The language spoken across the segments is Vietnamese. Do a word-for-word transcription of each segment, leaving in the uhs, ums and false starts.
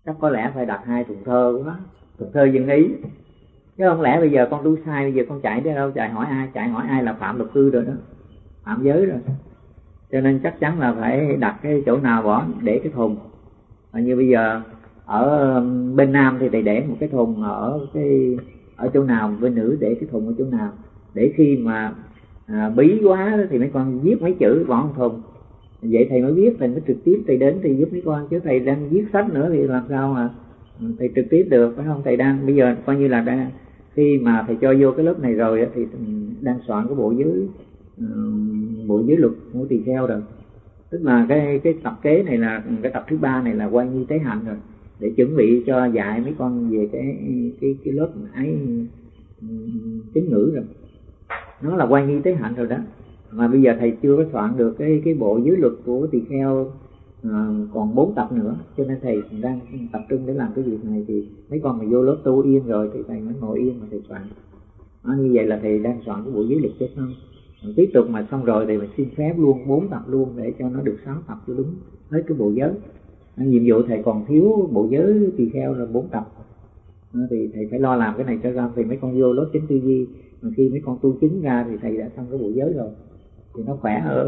chắc có lẽ phải đặt hai thùng thơ quá, thùng thơ dân ý, chứ không lẽ bây giờ con tu sai, bây giờ con chạy đi đâu, chạy hỏi ai, chạy hỏi ai là phạm luật cư rồi đó, phạm giới rồi. Cho nên chắc chắn là phải đặt cái chỗ nào bỏ để cái thùng. Và như bây giờ ở bên nam thì thầy để một cái thùng ở cái ở chỗ nào, bên nữ để cái thùng ở chỗ nào, để khi mà à, bí quá thì mấy con viết mấy chữ bỏ trong thùng, vậy thầy mới biết, thầy mới trực tiếp thầy đến thầy giúp mấy con, chứ thầy đang viết sách nữa thì làm sao mà thầy trực tiếp được, phải không? Thầy đang bây giờ coi như là đang, khi mà thầy cho vô cái lớp này rồi thì đang soạn cái bộ giới bộ giới luật của tỳ kheo rồi, tức là cái cái tập kế này là cái tập thứ ba này là quan nhi tế hạnh rồi, để chuẩn bị cho dạy mấy con về cái cái cái lớp ấy tín ngữ rồi, nó là quan nhi tế hạnh rồi đó. Mà bây giờ thầy chưa có soạn được cái cái bộ giới luật của tỳ kheo, à, còn bốn tập nữa, cho nên thầy đang tập trung để làm cái việc này. Thì mấy con mà vô lớp tu yên rồi thì thầy mới ngồi yên mà thầy soạn. Đó, như vậy là thầy đang soạn cái bộ giới luật cho xong. Tiếp tục mà xong rồi thì mình xin phép luôn bốn tập luôn để cho nó được sáu tập cho đúng hết cái bộ giới. Đó, nhiệm vụ thầy còn thiếu bộ giới tỳ kheo là bốn tập. Đó, thì thầy phải lo làm cái này cho ra, thì mấy con vô lớp chính tư duy, mà khi mấy con tu chứng ra thì thầy đã xong cái bộ giới rồi thì nó khỏe hơn.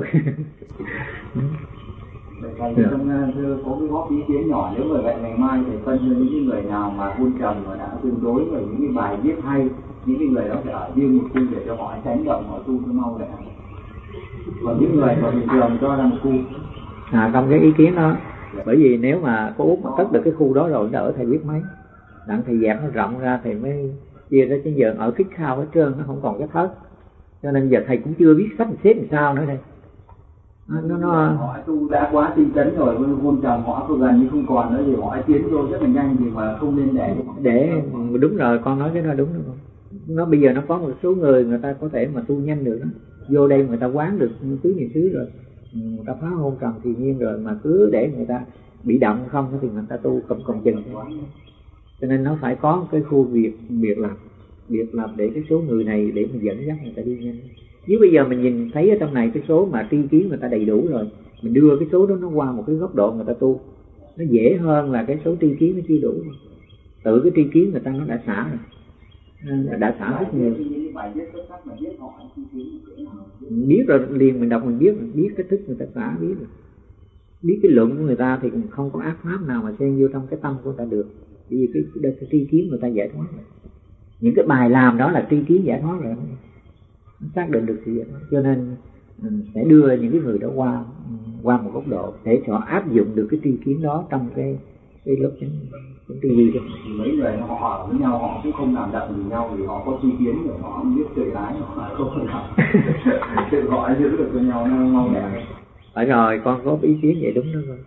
Thầy trong thưa có cái góp ý kiến nhỏ, nếu bởi vậy ngày mai thầy phân cho những cái người nào mà buôn trầm mà đã tương đối với những cái bài viết hay, những cái người đó phải ở riêng một khu để cho họ tránh động, họ tu cho mau lẹ. Còn những người mà bình thường cho rằng khu à trong cái ý kiến đó, bởi vì nếu mà có út mà cất được cái khu đó rồi đỡ thầy biết mấy, đặng thầy dẹp nó rộng ra thì mới chia ra, chứ giờ ở khích khao hết trơn, nó không còn cái thớt, cho nên giờ thầy cũng chưa biết sách xếp làm sao nữa đây. Nó, nó, nó... họ tu đã quá tinh tấn rồi, buôn trầm họ có gần như không còn nữa, thì họ tiến vô rất là nhanh, thì mà không nên để để đúng rồi, con nói cái đó đúng rồi. Nó bây giờ nó có một số người người ta có thể mà tu nhanh được đó, vô đây người ta quán được tứ niệm xứ rồi, người ta phá hôn trầm thì nhiên rồi, mà cứ để người ta bị động không thì người ta tu cầm cầm chừng. Cho nên nó phải có cái khu việc biệt lập, biệt lập để cái số người này để mình dẫn dắt người ta đi nhanh. Nếu bây giờ mình nhìn thấy ở trong này cái số mà tri kiến người ta đầy đủ rồi, mình đưa cái số đó nó qua một cái góc độ người ta tu, nó dễ hơn là cái số tri kiến nó chưa đủ. Tự cái tri kiến người ta nó đã xả rồi, đã xả rất nhiều. Biết rồi liền mình đọc mình biết, mình biết cái thức người ta xả, biết rồi. Biết cái luận của người ta thì cũng không có ác pháp nào mà xen vô trong cái tâm của người ta được, bởi vì cái, cái, cái tri kiến người ta giải thoát rồi. Những cái bài làm đó là tri kiến giải thoát rồi, nó xác định được sự giải thoát. Cho nên sẽ đưa những cái người đó qua qua một góc độ để cho áp dụng được cái tri kiến đó trong cái cái lớp chính chính tư duy. Mấy người họ ở với nhau họ cũng không làm đậm gì nhau, vì họ có tri kiến rồi họ biết trời lái, họ không làm tự họ giữ được cho nhau nó mau lẹ. Phải rồi, con có ý kiến vậy đúng đó thôi.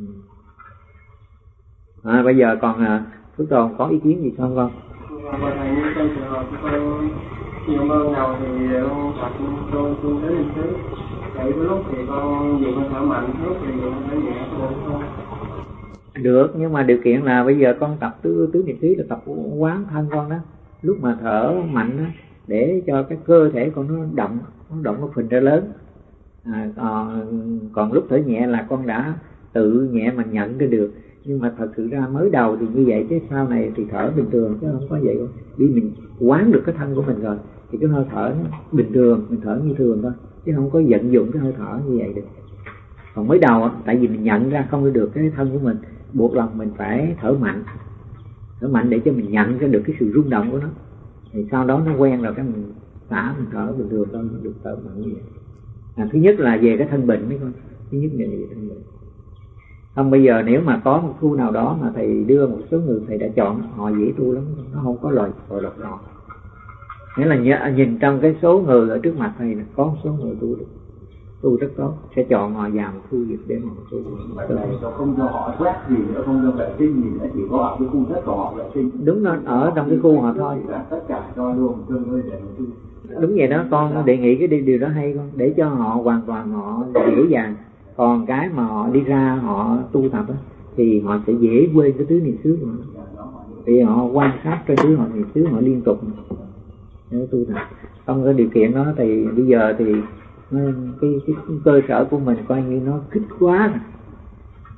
À, bây giờ còn Phước Tồn có ý kiến gì không con? Và thầy như trong trường hợp con nhiều mơ nào thì con Phật tôi tu đến hình thức, vậy có lúc thì con dùng hơi thở mạnh, lúc thì dùng hơi thở nhẹ, có được không? Được, nhưng mà điều kiện là bây giờ con tập tứ tứ niệm xứ là tập quán thân con đó, lúc mà thở mạnh đó, để cho cái cơ thể con nó động, nó động nó phình ra lớn. À, còn, còn lúc thở nhẹ là con đã tự nhẹ mà nhận ra được. Nhưng mà thật sự ra mới đầu thì như vậy, chứ sau này thì thở bình thường chứ không có vậy đâu. Vì mình quán được cái thân của mình rồi thì cái hơi thở nó bình thường, mình thở như thường thôi, chứ không có vận dụng cái hơi thở như vậy được. Còn mới đầu tại vì mình nhận ra không được cái thân của mình, buộc lòng mình phải thở mạnh, thở mạnh để cho mình nhận ra được cái sự rung động của nó. Thì sau đó nó quen rồi cái mình xả, mình thở bình thường thôi, được thở mạnh như vậy. À, thứ nhất là về cái thân bệnh đấy con, thứ nhất là về thân bệnh. Không bây giờ nếu mà có một khu nào đó mà thầy đưa một số người thầy đã chọn, họ dễ tu lắm, nó không có lời gọi lọc họ. Nghĩa là nhớ, nhìn trong cái số người ở trước mặt thầy có một số người tu được, tu rất tốt, sẽ chọn họ vào một khu vực để mà tu. Không cho họ quét gì nữa, không cho vệ sinh gì nữa, chỉ có ở cái khu đất của họ vệ sinh. Đúng rồi, ở trong cái khu họ thôi. Tất cả cho luôn, tương đối để tu. Đúng vậy đó, con đề nghị cái điều đó hay con, để cho họ hoàn toàn họ dễ dàng. Còn cái mà họ đi ra họ tu tập á, thì họ sẽ dễ quên cái tứ niệm xứ của họ. Vì họ quan sát cái tứ họ niệm xứ họ liên tục để tu tập. Trong cái điều kiện đó thì bây giờ thì cái, cái, cái cơ sở của mình coi như nó kích quá rồi.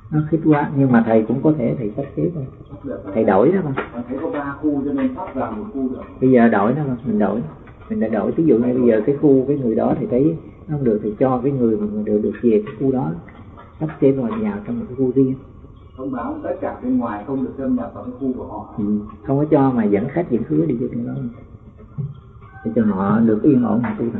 nó khít quá, nhưng mà thầy cũng có thể thầy sắp xếp thôi, thầy đổi đó mà. Thầy có ba khu cho nên sắp vào một khu được. Bây giờ đổi đó mà, mình đổi, mình đã đổi. Ví dụ như bây giờ cái khu cái người đó thì thấy nó không được thì cho cái người mà người được được về cái khu đó, sắp xếp vào vào trong một cái khu riêng. Thông báo tất cả bên ngoài không được xâm nhập vào cái khu của họ. Ừ. Không có cho mà dẫn khách dẫn khứa đi vô trong đó để cho họ được yên ổn mà tu tập.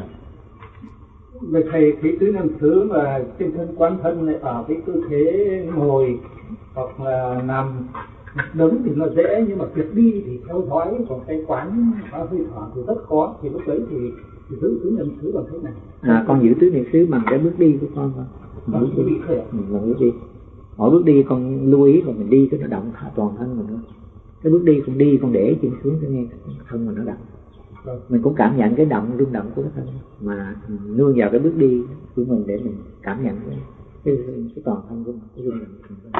Vậy thầy thấy tứ niệm xứ mà trên thân quán thân lại ở cái tư thế ngồi hoặc là nằm đứng thì nó dễ, nhưng mà việc đi thì theo thói, còn cái quán hơi thở thì rất khó. Thì lúc đấy thì, thì giữ tứ niệm xứ bằng thế này. À, con giữ tứ niệm xứ bằng cái bước đi của con thôi. Bằng bước đi thôi. Ừ, bằng bước đi. Mỗi bước đi con lưu ý là mình đi cái nó động toàn thân mình thôi. Cái bước đi con đi con để chân xuống cái nghe thân mình nó động. Mình cũng cảm nhận cái động rung động của cái thân, mà nương vào cái bước đi của mình để mình cảm nhận cái cái, cái toàn thân của mình, cái rung động của mình.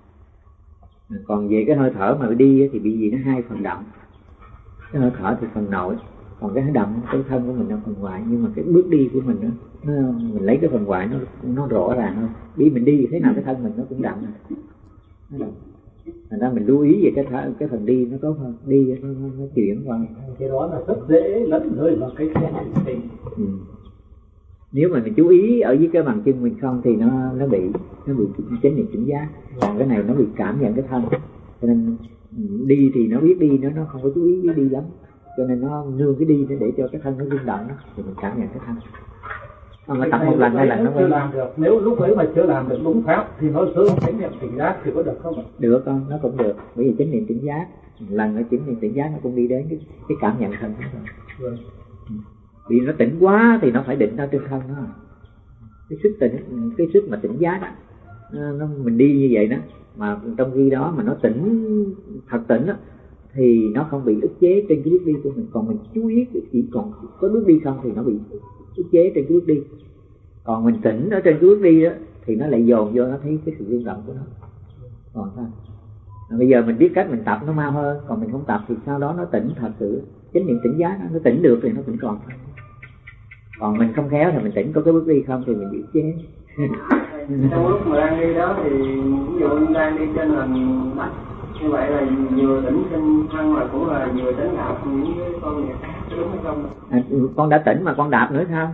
Còn về cái hơi thở mà đi thì bị gì nó hai phần động. Cái hơi thở thì phần nội, còn cái động cái thân của mình là phần ngoại. Nhưng mà cái bước đi của mình đó, nó, mình lấy cái phần ngoại nó nó rõ ràng hơn. Vì mình đi thế nào cái thân mình nó cũng động, nó động. Thành ra mình lưu ý về cái th- cái phần đi nó tốt hơn, đi nó, nó, nó chuyển qua. Cái đó là rất dễ lẫn rơi vào cái tình. Ừ. Nếu mà mình chú ý ở dưới cái bàn chân mình không thì nó nó bị nó bị chánh niệm tỉnh giác. Còn cái này nó bị cảm nhận cái thân, cho nên đi thì nó biết đi, nó nó không có chú ý với đi lắm, cho nên nó nương cái đi để cho cái thân nó rung động đó, thì mình cảm nhận cái thân. Mà tập một lần hai lần nó chưa làm được. Nếu lúc ấy mà chưa làm được đúng pháp thì nó sớm chánh niệm tỉnh giác thì có được không? Được con, nó cũng được. Bởi vì chánh niệm tỉnh giác, lần nó chánh niệm tỉnh giác nó cũng đi đến cái, cái cảm nhận thân đó rồi. Ừ. Vì nó tỉnh quá thì nó phải định ra trên thân đó. Cái sức tỉnh, cái sức mà tỉnh giác đó, nó, nó mình đi như vậy đó, mà trong khi đó mà nó tỉnh thật tỉnh đó, thì nó không bị ức chế trên cái bước đi của mình. Còn mình chú ý chỉ còn có bước đi không thì nó bị ức chế trên cái bước đi. Còn mình tỉnh ở trên cái bước đi đó thì nó lại dồn vô, nó thấy cái sự rung động của nó. Còn thôi, bây giờ mình biết cách mình tập nó mau hơn. Còn mình không tập thì sau đó nó tỉnh thật sự, chánh niệm tỉnh giác nó tỉnh được thì nó cũng còn thôi. Còn mình không khéo thì mình tỉnh có cái bước đi không thì mình bị ức chế. Trong lúc mà đang đi đó thì ví dụ như đang đi trên hành đất như vậy là vừa tỉnh trên thân mà cũng là vừa tỉnh đạp những cái con này, đúng hay không? À, con đã tỉnh mà con đạp nữa sao?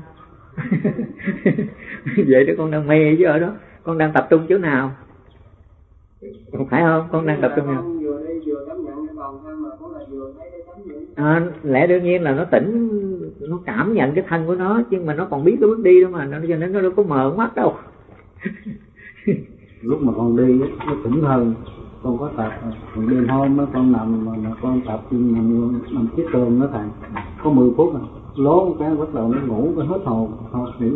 Vậy đó con đang mê chứ ở đó, con đang tập trung chỗ nào? Không phải không? Con đang tập trung nào? Vừa đi vừa cảm nhận cái vòng thân mà cũng là vừa thấy cái tấm những. À, lẽ đương nhiên là nó tỉnh, nó cảm nhận cái thân của nó, chứ mà nó còn biết cái bước đi đó mà, nó cho nên nó đâu có mờ mắt đâu. Lúc mà con đi nó tỉnh hơn, con có tập. Còn đêm hôm đó con nằm mà con tập nằm, nằm chiếc tường đó thầy, có mười phút rồi lố một cái bắt đầu nó ngủ, cái hết hồn thôi. Thì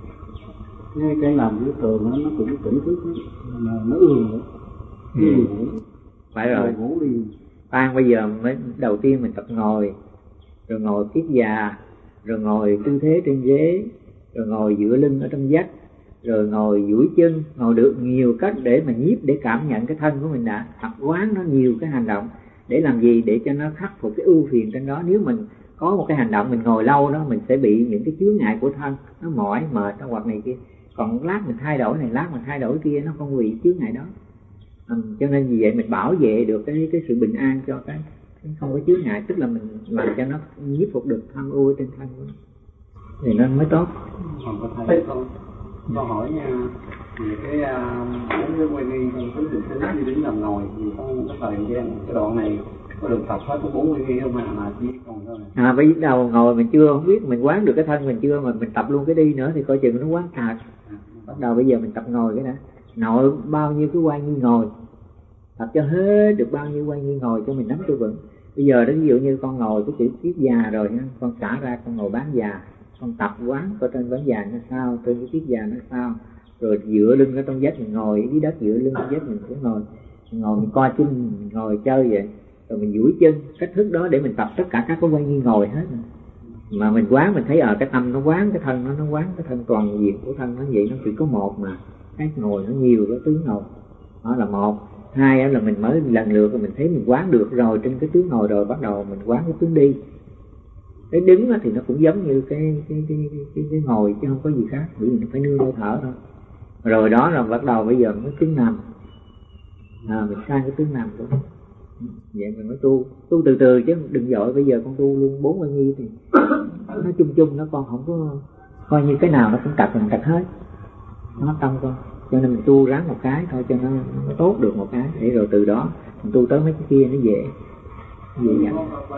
cái, cái nằm dưới tường đó, nó cũng tỉnh thức mà nó ương nữa. Ừ. Phải rồi, ngủ đi. Khoan, bây giờ mới đầu tiên mình tập ngồi, rồi ngồi kiết già, rồi ngồi tư thế trên ghế, rồi ngồi dựa lưng ở trong vách, rồi ngồi duỗi chân, ngồi được nhiều cách để mà nhiếp, để cảm nhận cái thân của mình đã. Tập quán nó nhiều cái hành động để làm gì? Để cho nó khắc phục cái ưu phiền trên đó. Nếu mình có một cái hành động mình ngồi lâu đó, mình sẽ bị những cái chướng ngại của thân, nó mỏi mệt nó hoặc này kia. Còn lát mình thay đổi này, lát mình thay đổi kia, nó không bị chướng ngại đó. Ừ, cho nên vì vậy mình bảo vệ được cái cái sự bình an cho cái, cái không có chướng ngại, tức là mình làm cho nó nhiếp phục được tham ưu trên thân của nó thì nó mới tốt. Còn có thầy con con hỏi nha, về cái cái quay đi con tính được tính đi đến nằm ngồi thì con cái thời gian cái đoạn này có được tập hết có bốn mươi ghi không mà mà chỉ còn thôi. À, bây đầu ngồi mình chưa không biết, mình quán được cái thân mình chưa, mà mình tập luôn cái đi nữa thì coi chừng nó quán thật. Bắt đầu bây giờ mình tập ngồi cái đã, nội bao nhiêu cái quay như ngồi, tập cho hết được bao nhiêu quay như ngồi cho mình nắm cho vững. Bây giờ đó ví dụ như con ngồi cái chữ kiết già rồi nha, con xả ra con ngồi bán già, con tập quán coi trên bán già nó sao, trên cái kiết già nó sao, rồi dựa lưng ở trong vách mình ngồi, dưới đất dựa lưng trong vách mình cũng ngồi, ngồi mình co chân, mình ngồi chơi vậy, rồi mình duỗi chân, cách thức đó để mình tập tất cả các cái quay như ngồi hết. Mà mình quán mình thấy ở cái tâm nó quán cái thân nó, nó quán cái thân toàn diện của thân nó vậy, nó chỉ có một mà cái ngồi nó nhiều cái tướng ngồi, đó là một. Hai là mình mới lần lượt rồi mình thấy mình quán được rồi trên cái tướng ngồi rồi, bắt đầu mình quán cái tướng đi. Cái đứng thì nó cũng giống như cái cái cái cái, cái, cái ngồi chứ không có gì khác, bởi vì nó phải nương hơi thở thôi. Rồi đó là bắt đầu bây giờ mới tướng nằm, à, mình sang cái tướng nằm của nó. Vậy mình mới tu tu từ từ chứ đừng vội. Bây giờ con tu luôn bốn bao nhiêu thì nó chung chung, nó con không có coi như cái nào nó cũng cặp mình cặp hết, nó tâm con. Cho nên mình tu ráng một cái thôi cho nó, nó tốt được một cái, để rồi từ đó mình tu tới mấy cái kia nó dễ dễ dàng.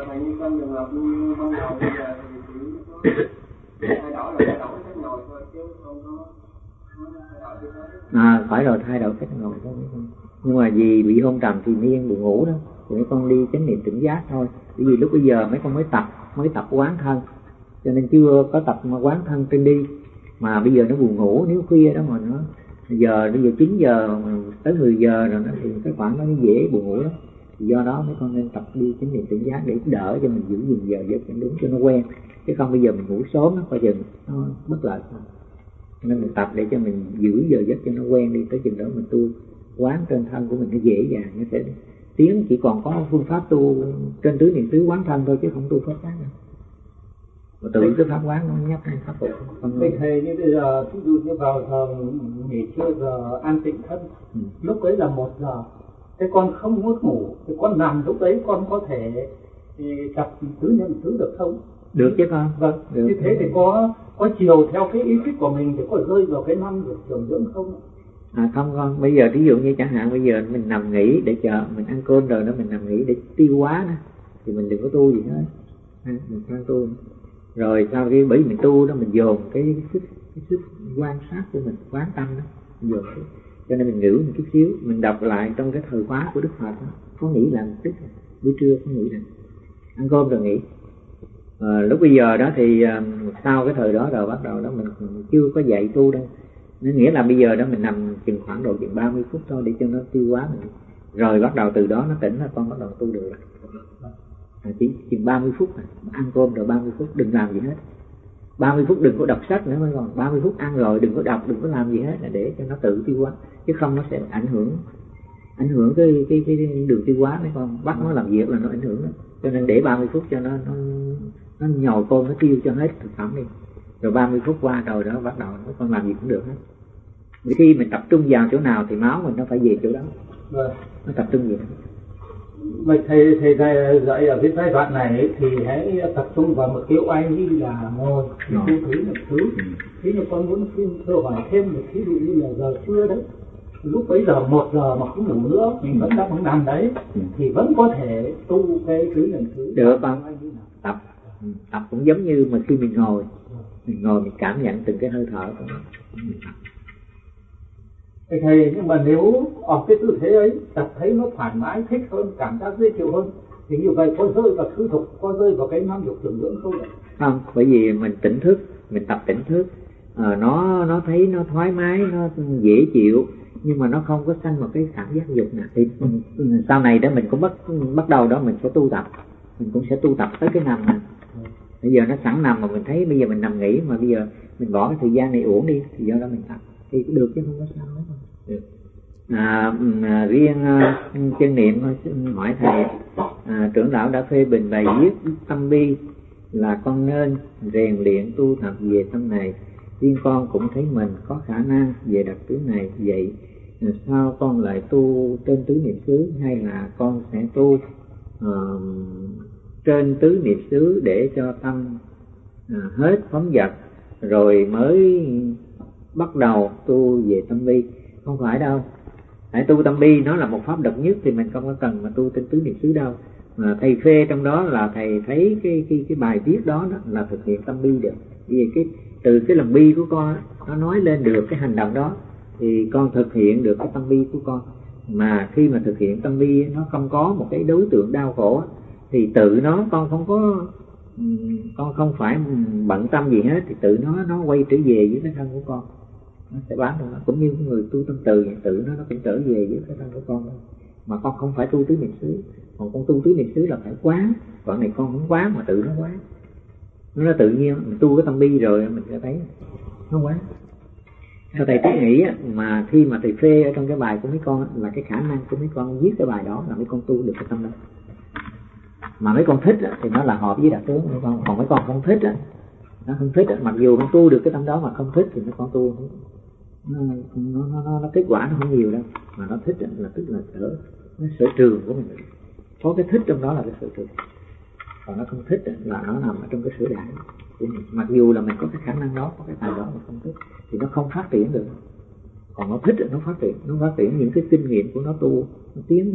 À, phải rồi, thay đổi cách ngồi thôi. Nhưng mà vì bị hôn trầm thì miên buồn ngủ đó, thì mấy con đi chánh niệm tỉnh giác thôi. Bởi vì lúc bây giờ mấy con mới tập mới tập quán thân, cho nên chưa có tập mà quán thân trên đi. Mà bây giờ nó buồn ngủ, nếu khuya đó mà nó giờ bây giờ chín giờ tới mười giờ rồi nó thì cái khoảng đó nó dễ buồn ngủ lắm. Do đó mấy con nên tập đi chánh niệm tỉnh giác để đỡ cho mình giữ gìn giờ giấc cho đúng, cho nó quen. Chứ không bây giờ mình ngủ sớm nó coi chừng nó bất lợi. Nên mình tập để cho mình giữ giờ giấc cho nó quen đi, tới chừng đó mình tu quán trên thân của mình nó dễ dàng, nó sẽ tiến. Chỉ còn có phương pháp tu trên tứ niệm xứ quán thân thôi, chứ không tu pháp quán đâu. Mà tự cái pháp quán nó nhắc pháp phục. Vậy thầy như bây giờ ví dụ như vào giờ nghỉ trưa, giờ an tịnh thân, ừ. lúc đấy là một giờ, thế con không muốn ngủ, thì con nằm lúc đấy con có thể tập tứ niệm xứ được không? Được chứ con. Vâng. Được. Như thế thì có có chiều theo cái ý thích của mình thì có rơi vào cái năm được trường dưỡng không? À không con, bây giờ ví dụ như chẳng hạn bây giờ mình nằm nghỉ để chờ mình ăn cơm rồi đó, mình nằm nghỉ để tiêu hóa đó, thì mình đừng có tu gì hết, à, mình không tu. Rồi sau khi bởi vì mình tu đó, mình dồn cái, cái sức cái sức quan sát của mình, quán tâm đó, mình dồn cái, cho nên mình ngữ một chút xíu, mình đọc lại trong cái thời khóa của Đức Phật đó, có nghĩ là một chút, buổi trưa có nghĩ là ăn cơm rồi nghỉ. À, lúc bây giờ đó thì uh, sau cái thời đó rồi bắt đầu đó mình, mình chưa có dạy tu đâu. Nó nghĩa là bây giờ đó mình nằm chừng khoảng độ chừng ba mươi phút thôi để cho nó tiêu hóa mình. Rồi bắt đầu từ đó nó tỉnh là con bắt đầu tu được rồi. À, chỉ chừng ba mươi phút này, ăn cơm rồi ba mươi phút đừng làm gì hết. ba mươi phút đừng có đọc sách nữa mới còn. ba mươi phút ăn rồi đừng có đọc, đừng có làm gì hết, là để cho nó tự tiêu hóa. Chứ không nó sẽ ảnh hưởng ảnh hưởng cái cái cái đường tiêu hóa mấy con. Bắt nó làm việc là nó ảnh hưởng đó. Cho nên để ba mươi phút cho nó nó nó nhồi cơm nó tiêu cho hết thực phẩm đi. Rồi ba mươi phút qua rồi đó bắt đầu nó con làm gì cũng được hết. Vì khi mình tập trung vào chỗ nào thì máu mình nó phải về chỗ đó. Vâng. Nó tập trung gì đó. Vậy thầy thầy dạy ở cái giai đoạn này thì hãy tập trung vào một kiểu ai như là ngồi tu thứ một thứ. Thế nhưng con muốn xin thưa hỏi thêm một ví dụ như là giờ trưa đấy, lúc bấy giờ một giờ mà không ngủ nữa mình vẫn đang nằm đấy, ừ. thì vẫn có thể tu cái thứ lần thứ. Được không? Tập tập cũng giống như mà khi mình ngồi mình ngồi mình cảm nhận từng cái hơi thở của nó. Thầy, nhưng mà nếu ở cái tư thế ấy tập thấy nó thoải mái, thích hơn, cảm giác dễ chịu hơn, thì như vậy có rơi vào thứ thục, có rơi vào cái năm dục tưởng dưỡng không ạ? Không, bởi vì mình tỉnh thức, mình tập tỉnh thức, à, nó nó thấy nó thoải mái, nó dễ chịu, nhưng mà nó không có sanh một cái cảm giác dục nào. Thì sau này đó mình cũng bắt bắt đầu đó mình sẽ tu tập, mình cũng sẽ tu tập tới cái nằm này. Bây giờ nó sẵn nằm mà mình thấy bây giờ mình nằm nghỉ, mà bây giờ mình bỏ cái thời gian này uổng đi, thì do đó mình tập thì cũng được chứ không có sao hết. Được. À, à, riêng uh, chân niệm hỏi thầy, à, trưởng lão đã phê bình bài viết tâm bi là con nên rèn luyện tu tập về tâm này. Riêng con cũng thấy mình có khả năng về đặc tướng này, vậy sao con lại tu trên tứ niệm xứ, hay là con sẽ tu uh, trên tứ niệm xứ để cho tâm uh, hết phóng dật rồi mới bắt đầu tu về tâm bi? Không phải đâu. Hãy tu tâm bi nó là một pháp độc nhất thì mình không có cần mà tu trên tứ niệm xứ đâu. Mà thầy phê trong đó là thầy thấy cái cái cái bài viết đó, đó là thực hiện tâm bi được. Vì cái từ cái lòng bi của con nó nói lên được cái hành động đó thì con thực hiện được cái tâm bi của con. Mà khi mà thực hiện tâm bi nó không có một cái đối tượng đau khổ thì tự nó con không có con không phải bận tâm gì hết, thì tự nó nó quay trở về với cái thân của con, nó sẽ bán được. Cũng như người tu tâm từ tự nó nó cũng trở về với cái thân của con thôi. Mà con không phải tu tứ niệm xứ. Còn con tu tứ niệm xứ là phải quán, còn này con không quán mà tự nó quán. Nó là tự nhiên mình tu cái tâm bi rồi mình sẽ thấy nó quán. Theo thầy thiết nghĩ mà khi mà thầy phê ở trong cái bài của mấy con là cái khả năng của mấy con viết cái bài đó là mấy con tu được cái tâm đó. Mà mấy con thích thì nó là hợp với đặc tướng mấy con. Còn mấy con không thích nó không thích, mặc dù con tu được cái tâm đó mà không thích thì mấy con tu nó, nó, nó, nó kết quả nó không nhiều đâu, mà nó thích là tức là sở nó sở trường của mình, có cái thích trong đó là cái sở trường, còn nó không thích là nó nằm ở trong cái sở đại của mình. Mặc dù là mình có cái khả năng đó, có cái tài đó mà không thích thì nó không phát triển được, còn nó thích nó phát triển, nó phát triển những cái kinh nghiệm của nó tu, nó tiến.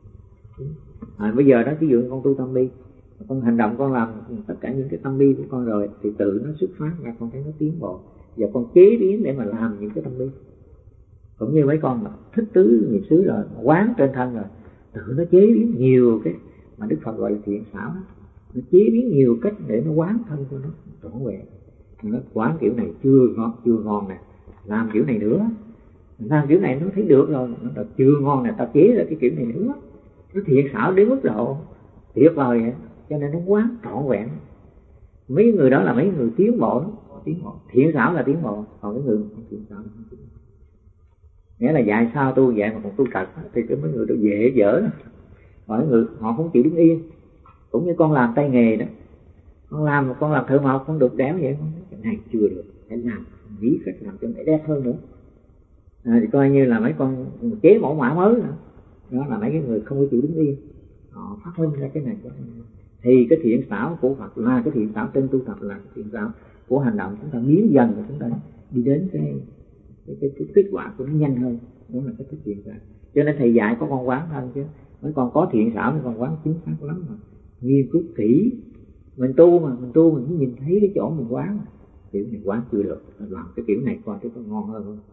À, bây giờ đó ví dụ con tu tâm bi, con hành động con làm tất cả những cái tâm bi của con rồi thì tự nó xuất phát ra, con thấy nó tiến bộ và con chế biến để mà làm những cái tâm bi. Cũng như mấy con mà thích tứ niệm xứ rồi, quán trên thân rồi, tự nó chế biến nhiều cái mà Đức Phật gọi là thiện xảo đó. Nó chế biến nhiều cách để nó quán thân của nó trọn vẹn. Nó quán kiểu này chưa ngon, chưa ngon nè, làm kiểu này nữa, làm kiểu này nó thấy được rồi, nó là chưa ngon nè, ta chế ra cái kiểu này nữa. Nó thiện xảo đến mức độ tuyệt vời vậy, cho nên nó quán trọn vẹn. Mấy người đó là mấy người tiến bộ đó, tiến bộ. Thiện xảo là tiến bộ, còn cái người không thiện xảo là không tiến bộ. Nghĩa là dạy sao tu dạy mà còn tu trật thì cái mấy người đó dễ dở đó. Mọi người họ không chịu đứng yên. Cũng như con làm tay nghề đó, con làm con làm thợ mộc con được đéo vậy, con cái này chưa được, phải làm nghĩ cách làm cho nó đẹp hơn nữa. À, thì coi như là mấy con chế mẫu mã mới nữa. Đó là mấy cái người không có chịu đứng yên, họ phát minh ra cái này cái này. Thì cái thiện xảo của Phật là cái thiện xảo trên tu tập, là cái thiện xảo của hành động, chúng ta biến dần và chúng ta đi đến cái cái, cái, cái kết quả của nó nhanh hơn. Đó là cái thức thiện xảo. Cho nên thầy dạy có con quán thân chứ mấy con có thiện xảo mấy con quán chính xác lắm mà nghiên cứu kỹ. Mình tu mà mình tu mình cũng nhìn thấy cái chỗ mình quán mà. Kiểu này quán chưa được, mình làm cái kiểu này coi cái có ngon hơn không.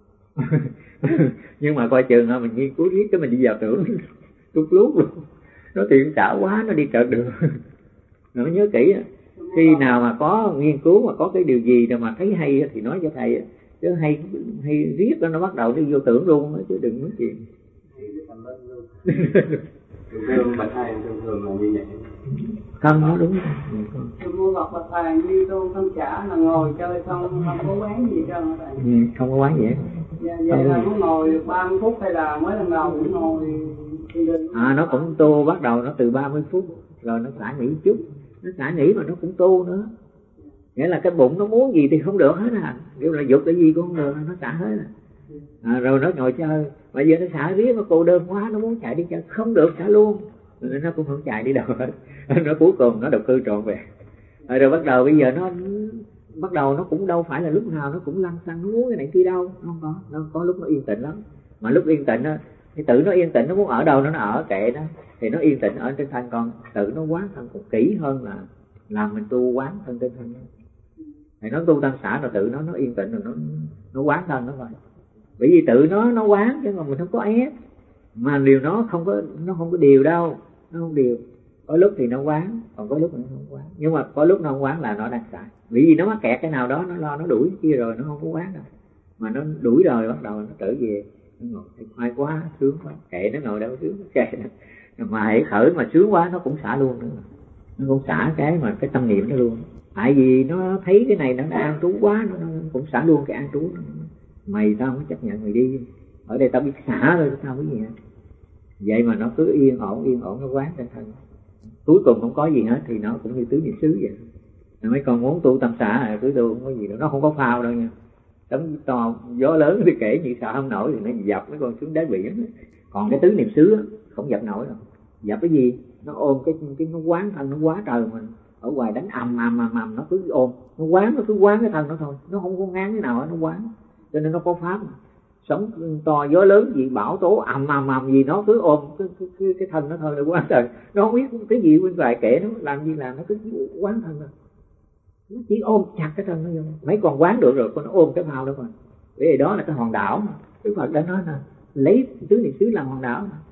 Nhưng mà coi chừng là mình nghiên cứu riết cái mình đi vào tưởng tút lút luôn, nó thiện xảo quá nó đi trật được. Nó nhớ kỹ á, khi nào mà có nghiên cứu mà có cái điều gì mà thấy hay thì nói cho thầy, chứ hay hay riết đó nó bắt đầu đi vô tưởng luôn, chứ đừng nói chuyện. Thường bạch thầy thường thường là như vậy. Không, nó đúng rồi. Mua bọc bạch thầy đi tu không trả là ngồi chơi không, không có quán gì đâu thầy. Ừ, không có quán gì hết. Dạ, vậy là nó ngồi được ba mươi phút hay là mới lần đầu cũng ngồi. À, nó cũng tu, bắt đầu nó từ ba mươi phút rồi nó xả nghỉ chút, nó xả nghỉ mà nó cũng tu nữa. Nghĩa là cái bụng nó muốn gì thì không được hết à, kiểu là dục cái gì cũng không được, nó xả hết à. À, rồi nó ngồi chơi, mà giờ nó xả riết, nó cô đơn quá, nó muốn chạy đi chơi, không được xả luôn, rồi nó cũng không chạy đi đâu hết. Nó cuối cùng nó đầu cư trọn vẹn. Rồi, rồi bắt đầu bây giờ nó bắt đầu nó cũng đâu phải là lúc nào nó cũng lăn xăng nó muốn cái này kia đâu, nó không có, nó có lúc nó yên tĩnh lắm. Mà lúc yên tĩnh á thì tự nó yên tĩnh, nó muốn ở đâu nó, nó ở kệ đó, thì nó yên tĩnh ở trên thân con, tự nó quán thân còn kỹ hơn là làm mình tu quán thân trên thân. Thì nó tu tăng xả rồi tự nó nó yên tĩnh rồi nó nó quán thân nó rồi. Bởi vì tự nó nó quán chứ còn mình không có ép. Mà điều nó không có nó không có điều đâu, nó không điều. Có lúc thì nó quán, còn có lúc nó không quán. Nhưng mà có lúc nó không quán là nó đang xả. Bởi vì nó mắc kẹt cái nào đó, nó lo nó đuổi kia rồi nó không có quán đâu. Mà nó đuổi rồi bắt đầu nó trở về, nó ngồi thấy khoai quá, sướng quá, kệ nó ngồi đâu sướng, kệ nó. Mà hãy khởi mà sướng quá nó cũng xả luôn nữa. Nó cũng xả cái mà cái tâm niệm nó luôn. Tại vì nó thấy cái này nó đã an trú quá, nó, nó cũng xả luôn cái an trú nó. Mày tao không chấp nhận mày đi, ở đây tao biết xả thôi, tao biết gì hết. Vậy mà nó cứ yên ổn yên ổn nó quán trên thân, cuối cùng không có gì hết thì nó cũng như tứ niệm xứ vậy. Mấy con muốn tu tâm xả là cứ tu không có gì đâu, nó không có phao đâu nha. Tấm to gió lớn thì kể như sợ không nổi thì nó dập mấy con xuống đáy biển. Còn cái tứ niệm xứ không dập nổi đâu. Dập cái gì? Nó ôm cái cái nó quán thân nó quá trời mình. Ở ngoài đánh ầm ầm ầm ầm nó cứ ôm, nó quán nó cứ quán cái thân nó thôi, nó không có ngán cái nào hết, nó quán. Cho nên nó có pháp mà. Sóng to gió lớn gì bão tố ầm ầm ầm gì nó cứ ôm cái cái cái, cái thân nó thôi, nó quán trời. Nó không biết cái gì bên ngoài kệ nó làm gì làm, nó cứ quán thân thôi. Nó chỉ ôm chặt cái thân nó vô. Mấy con quán được rồi, con nó ôm cái phao đó mà. Bởi vì đó là cái hòn đảo mà. Đức Phật đã nói là lấy tứ niệm xứ làm hòn đảo mà.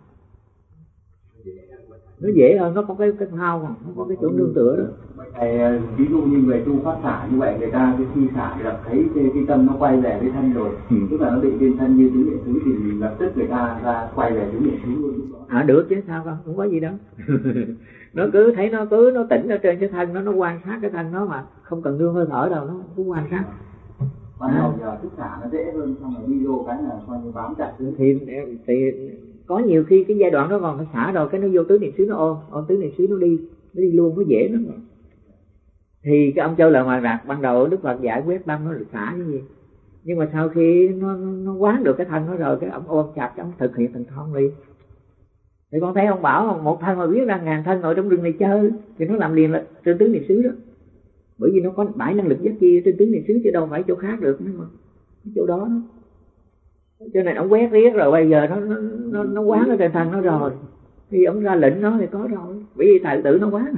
Nó dễ hơn, nó có cái cái phao mà, nó có cái chỗ nương tựa đó. Thầy, ví dụ như người tu phát xả như vậy, người ta cái khi xả thì lập thấy cái, cái tâm nó quay về cái thân rồi, ừ. Tức là nó định trên thân như tứ niệm xứ thì lập tức người ta ra quay về tứ niệm xứ luôn. À được chứ sao không, không có gì đâu. Nó cứ thấy nó cứ nó tỉnh ở trên cái thân nó, nó quan sát cái thân nó mà không cần nương hơi thở đâu, nó cứ quan sát. Ban đầu giờ thức xả nó dễ hơn, xong rồi đi vô cái là coi như bám chặt. Thì thì có nhiều khi cái giai đoạn đó còn phải xả rồi cái nó vô tứ niệm xứ nó ôm, ôm tứ niệm xứ nó đi, nó đi luôn, nó dễ lắm. Thì cái ông Châu Lợi Hòa Rạc ban đầu Đức Phật giải quyết tâm nó được xả cái gì? Nhưng mà sau khi nó nó quán được cái thân nó rồi, cái ông ôm chặt, ông thực hiện thành thông liền. Thì con thấy ông bảo một thân mà biết ra ngàn thân ngồi trong rừng này chơi, thì nó làm liền là trên tứ niệm xứ đó. Bởi vì nó có bảy năng lực giác chi trên tứ niệm xứ, chứ đâu phải chỗ khác được nữa mà, cái chỗ đó đó. Cho nên ông quét riết rồi bây giờ nó nó nó, nó quán ở trên thân nó rồi, khi ông ra lệnh nó thì có rồi, bởi vì tài tử nó quán.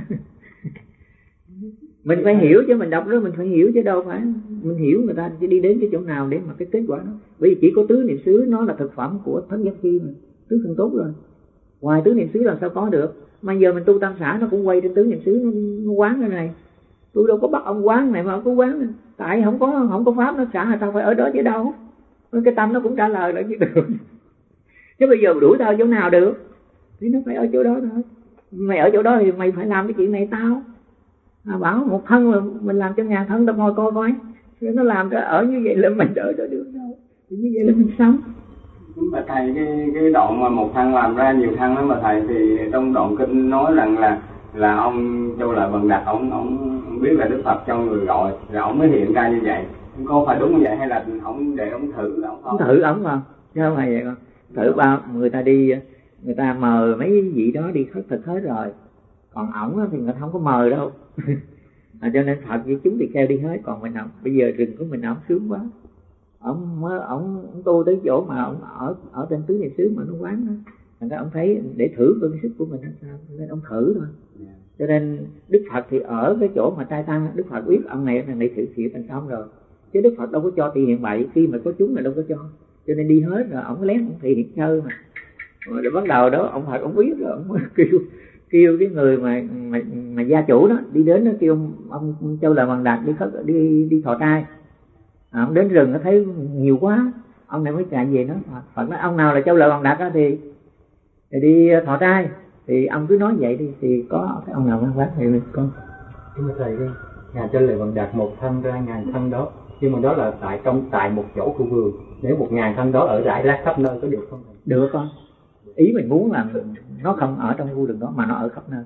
Mình phải hiểu chứ, mình đọc đó mình phải hiểu chứ đâu phải mình hiểu người ta chỉ đi đến cái chỗ nào để mà cái kết quả đó. Bởi vì chỉ có tứ niệm xứ nó là thực phẩm của thất giác chi mà, tứ thân tốt rồi. Ngoài tứ niệm xứ là sao có được. Mà giờ mình tu tam xã nó cũng quay trên tứ niệm xứ, nó, nó quán cái này. Tôi đâu có bắt ông quán này mà ông có quán này. Tại không có không có pháp nó xả, tao phải ở đó chứ đâu. Cái tâm nó cũng trả lời lại chứ được. Chứ bây giờ đuổi tao chỗ nào được, thì nó phải ở chỗ đó thôi. Mày ở chỗ đó thì mày phải làm cái chuyện này tao. À, bảo một thân mà mình làm cho ngàn thân, tao ngồi coi coi. Rồi nó làm cho ở như vậy là mình đỡ cho được đâu. Thì như vậy là mình sống. Mà thầy, cái cái đoạn mà một thân làm ra nhiều thân đó mà thầy, thì trong đoạn kinh nói rằng là là ông Châu Lợi Vần Đạt ông ông biết là Đức Phật cho người gọi, rồi ông mới hiện ra như vậy. Có phải đúng như vậy hay là ông để ông thử ông không? Thử ổng mà, chứ không phải vậy con. Thử bao người ta đi, người ta mời mấy vị đó đi khất thực hết rồi. Còn ổng thì người ta không có mời đâu. À, cho nên Phật với chúng thì kêu đi hết, còn mình ổng bây giờ rừng của mình ổng sướng quá. Ổng mới ổng tu tới chỗ mà ổng ở ở trên tứ niệm xứ mà nó quán đó. Thành ra ông thấy để thử coi cái sức của mình là sao, nên ông thử thôi. Cho nên Đức Phật thì ở cái chỗ mà trai tăng, Đức Phật biết ông này thằng này thử thiện thành công rồi, chứ Đức Phật đâu có cho thị hiện bậy, khi mà có chúng là đâu có cho. Cho nên đi hết rồi ông lén ông thị hiện chơi mà. Rồi để bắt đầu đó ông Phật ông biết rồi, ông kêu kêu cái người mà mà, mà gia chủ đó đi đến, nó kêu ông, ông Châu Lợi Vần Đạt đi khất đi đi thọ trai. À, ông đến rừng nó thấy nhiều quá, ông này mới chạy về nó Phật nói ông nào là Châu Lợi Vần Đạt đó thì thì đi thọ trai. Thì ông cứ nói vậy đi, thì có cái ông nào mang quán thì con. Nhưng mà thầy ơi, ngài Châu Lợi Vần Đạt một thân ra ngàn thân đó, nhưng mà đó là tại trong tại một chỗ khu vườn. Nếu một ngàn thân đó ở rải rác khắp nơi có được không thầy? Được con. Ý mình muốn là nó không ở trong khu rừng đó mà nó ở khắp nơi.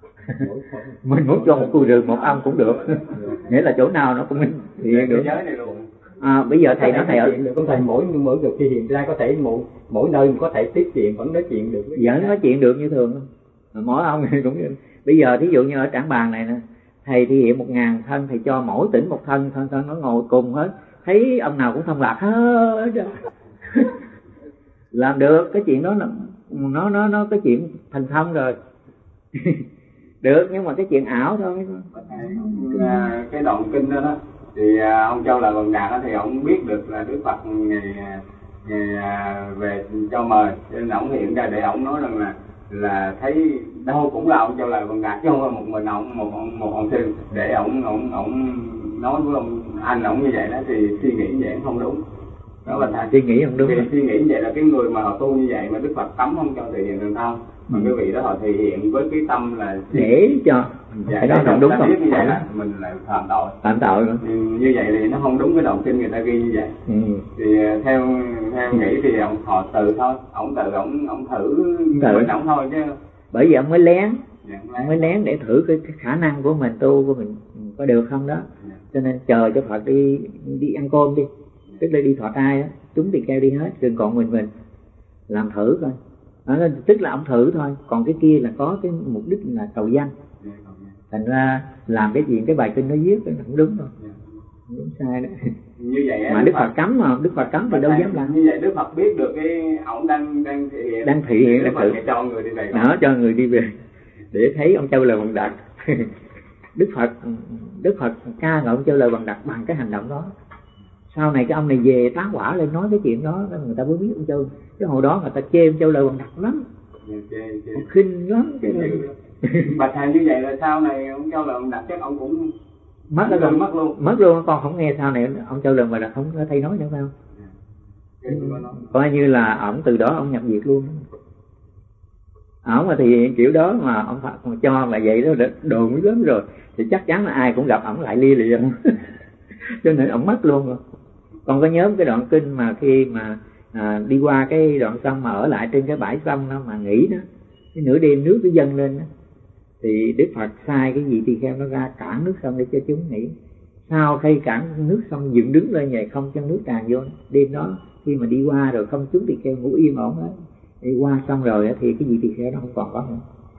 Mình muốn cho một khu rừng một ông cũng được. Nghĩa là chỗ nào nó cũng thì được. À, bây giờ thầy nói thầy ở được không thầy? Mỗi mỗi được khi hiện ra có thể mỗi mỗi nơi có thể tiếp chuyện vẫn nói chuyện được. Vẫn nói chuyện được như thường. Mỗi ông cũng như... Bây giờ thí dụ như ở Trảng Bàng này nè, thầy thi hiện một ngàn thân thì cho mỗi tỉnh một thân, thân thân nó ngồi cùng hết, thấy ông nào cũng thông lạc hết. Làm được cái chuyện đó là nó nó nó cái chuyện thành thông rồi. Được, nhưng mà cái chuyện ảo thôi. À, cái đoạn kinh đó đó thì ông Châu Lợi Vần Đạt thì ông biết được là Đức Phật ngày, ngày về cho mời, cho nên ông hiện ra để ông nói rằng là là thấy đâu cũng là ông Châu Lợi Vần Đạt chứ không phải một mình ông, một ông một ông sư, để ông ông ông nói với ông anh ông như vậy đó, thì suy nghĩ như vậy không đúng. Đó là thầy suy nghĩ không đúng. Suy nghĩ như vậy là cái người mà họ tu như vậy mà Đức Phật cấm không cho thể hiện thành thông, mà cái vị đó họ thể hiện với cái tâm là để cho cái đó không đúng. Biết như vậy là mình lại phạm tội. Phạm tội rồi. Như vậy thì nó không đúng cái đoạn kinh người ta ghi như vậy. Ừ. Thì theo theo nghĩ thì ông họ tự thôi, ông tự ông ông thử tự ông thôi chứ. Bởi vì ông mới lén, dạ, ông mới lén để thử cái, cái khả năng của mình tu của mình có được không đó. Dạ. Cho nên chờ cho Phật đi đi ăn cơm đi, tức là đi thọ trai đó, chúng thì kêu đi hết, đừng còn mình mình làm thử coi. Đó, tức là ông thử thôi, còn cái kia là có cái mục đích là cầu danh. Thành ra làm cái chuyện cái bài kinh nó viết nó không đúng đâu, không đúng sai đó. Như vậy mà Đức Phật cấm mà Đức Phật cấm thì đâu dám làm. Như vậy Đức Phật biết được cái ổng đang đang thể hiện, đang thể hiện là thử cho người đi về đó, cho người đi về để thấy ông Châu Lợi Vần Đạt. Đức Phật Đức Phật ca ngợi ông Châu Lợi Vần Đạt bằng cái hành động đó. Sau này cái ông này về tá quả lên nói cái chuyện đó, người ta mới biết ông Châu. Chứ hồi đó người ta chê ông Châu Lợi Vần Đạt lắm, ông khinh lắm cái này. Bạch thầy như vậy là sau này ông Châu Lợi Vần Đạt chắc ông cũng mất rồi, mất luôn mất luôn con không nghe sau này ông Châu Lợi Vần Đạt không có thay nói nữa phải không? Ừ. Coi như là ổng từ đó ông nhập diệt luôn. Ổng mà thì kiểu đó mà ông Phật mà cho là vậy đó, đồn lắm rồi thì chắc chắn là ai cũng gặp ổng lại lia liền. Cho nên ổng mất luôn rồi. Con có nhớ cái đoạn kinh mà khi mà à, đi qua cái đoạn sông mà ở lại trên cái bãi sông đó mà nghỉ đó, cái nửa đêm nước cứ dâng lên đó, thì Đức Phật sai cái gì thì kheo nó ra cản nước sông để cho chúng nghỉ. Sau khi cản nước xong dựng đứng lên vậy, không cho nước tràn vô. Đêm đó khi mà đi qua rồi không chúng tỳ kheo ngủ yên ổn hết. Đi qua xong rồi thì cái gì tỳ kheo nó không còn có nữa.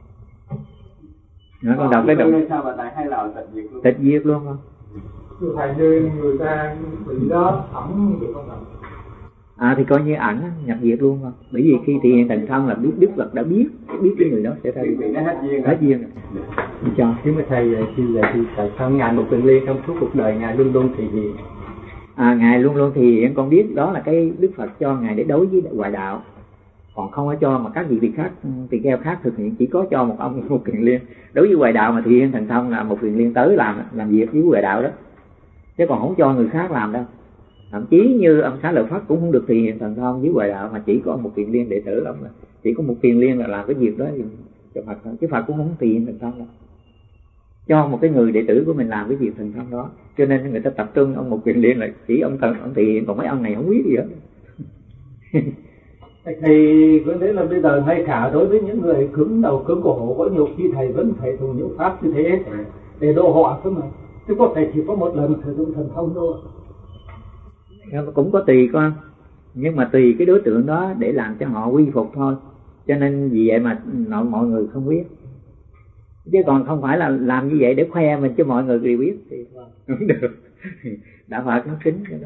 Nó còn đọc cái động sao mà tại hay là tịch diệt luôn? Tịch diệt luôn không? Thầy như người ta bị đó ẩn được không thầy? À thì coi như ẩn nhập diệt luôn không? Bởi vì khi thị hiện thành thân là biết Đức Phật đã biết biết cái người đó sẽ ra bị nó hết duyên hết duyên rồi. Cho nếu mà thầy khi vậy thì tại sao ngài một Kiền Liên trong suốt cuộc đời ngài luôn luôn thì hiện? À ngài luôn luôn thì hiện, con biết đó là cái Đức Phật cho ngài để đối với ngoại đạo, còn không có cho mà các vị vị khác tỳ kheo khác thực hiện, chỉ có cho một ông một Kiền Liên. Đối với ngoại đạo mà thị hiện thành thân là một Kiền Liên tới làm làm việc với ngoại đạo đó, chứ còn không cho người khác làm đâu. Thậm chí như ông Xá Lợi Phất cũng không được thị hiện thành thông với ngoại đạo, mà chỉ có một Kiền Liên đệ tử ông là chỉ có một Kiền Liên là làm cái việc đó cho Phật thôi, chứ Phật cũng không thị hiện thành thông đâu, cho một cái người đệ tử của mình làm cái việc thành thông đó. Cho nên người ta tập trung ông một Kiền Liên là chỉ ông thần ông thị hiện, còn mấy ông này không biết gì hết. Thì vấn đề là bây giờ ngay cả đối với những người cứng đầu cứng cổ, có nhiều khi thầy vẫn phải dùng những pháp như thế để độ họ cơ mà, chứ có thể chỉ có một lần sử dụng thần thông thôi. Cũng có tùy con, nhưng mà tùy cái đối tượng đó để làm cho họ quy phục thôi. Cho nên vì vậy mà mọi người không biết, chứ còn không phải là làm như vậy để khoe mình cho mọi người đều biết thì không được. Đạo Phật nó kính cái đó,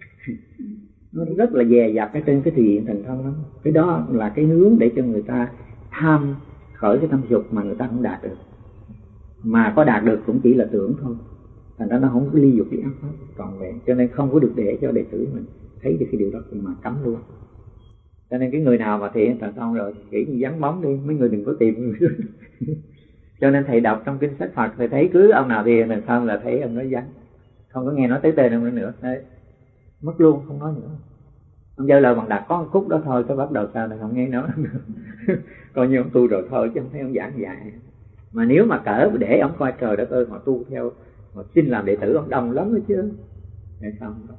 nó rất là dè dặt cái trên cái thị hiện thành thông lắm. Cái đó là cái hướng để cho người ta tham khởi cái tâm dục mà người ta không đạt được, mà có đạt được cũng chỉ là tưởng thôi. Thành ra nó không có ly dục ly ác pháp trọn vẹn, cho nên không có được để cho đệ tử mình thấy được cái điều đó mà cấm luôn. Cho nên cái người nào mà thiện thành công rồi nghĩ như vắng bóng đi, mấy người đừng có tìm người. Cho nên thầy đọc trong kinh sách Phật thầy thấy cứ ông nào thiện thành công là thấy ông nói vắng, không có nghe nói tới tên ông nữa. Đấy, mất luôn, không nói nữa. Ông Dơ Lời Bằng Đạt có một khúc đó thôi, cái bắt đầu sau này không nghe nói nữa. Coi như ông tu rồi thôi chứ không thấy ông giảng dạy. Mà nếu mà cỡ để ông coi trời đất ơi mà tu theo mà xin làm đệ tử ông đông lắm đó chứ. Để sao không?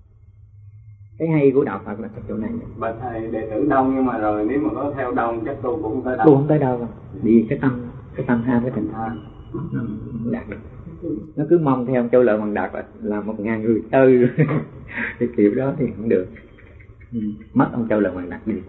Cái hay của đạo Phật là cái chỗ này. Bà thầy đệ tử đông nhưng mà rồi nếu mà có theo đông chắc tu cũng không tới đâu. Tu không tới đâu. Vì cái tâm cái tâm tham cái tình tham nó đạt được. Nó cứ mong theo ông Châu Lợi Bằng Đạt là làm một ngàn người tư. Cái kiểu đó thì không được. Mất ông Châu Lợi Bằng Đạt đi.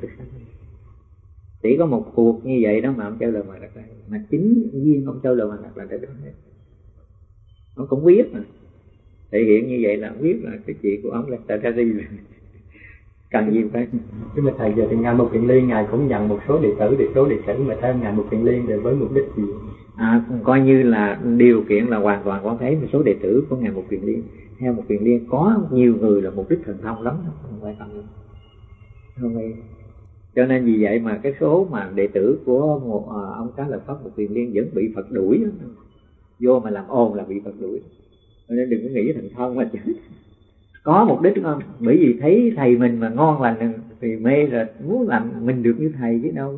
Chỉ có một cuộc như vậy đó mà ông Châu Lợi Bằng Đạt đây. Mà chính viên ông Châu Lợi Bằng Đạt là để đó hết. Ông cũng biết mà. Thể hiện như vậy là biết là cái chuyện của ông là tại ra đi rồi. Cần gì phải. Nhưng mà thầy giờ thì ngài một Kiền Liên ngài cũng nhận một số đệ tử, đệ số đệ tử mà theo ngài một Kiền Liên để với mục đích gì? À, coi như là điều kiện là hoàn toàn có thấy một số đệ tử của ngài một Kiền Liên. Theo một Kiền Liên có nhiều người là mục đích thần thông lắm, không phải không. Không phải. Cho nên vì vậy mà cái số mà đệ tử của một à, ông Xá Lợi Phất một Kiền Liên vẫn bị Phật đuổi. Vô mà làm ồn là bị Phật đuổi. Cho nên đừng có nghĩ thần thông mà chứ. Có mục đích không? Bởi vì thấy thầy mình mà ngon lành thì mê rồi muốn làm mình được như thầy chứ đâu.